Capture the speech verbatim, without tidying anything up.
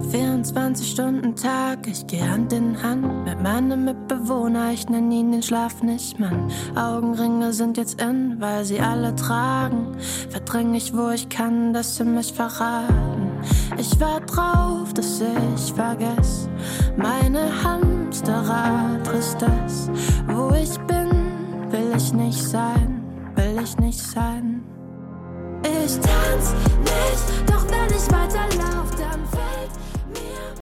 vierundzwanzig Stunden Tag, ich geh Hand in Hand mit meinem Mitbewohner, ich nenn ihn den Schlaf nicht Mann. Augenringe sind jetzt in, weil sie alle tragen. Verdräng ich, wo ich kann, dass sie mich verraten. Ich wart drauf, dass ich vergess meine Hamsterrad, Tristesse. Wo ich bin, will ich nicht sein, will ich nicht sein. Ich tanz nicht, doch wenn ich weiterlaufe,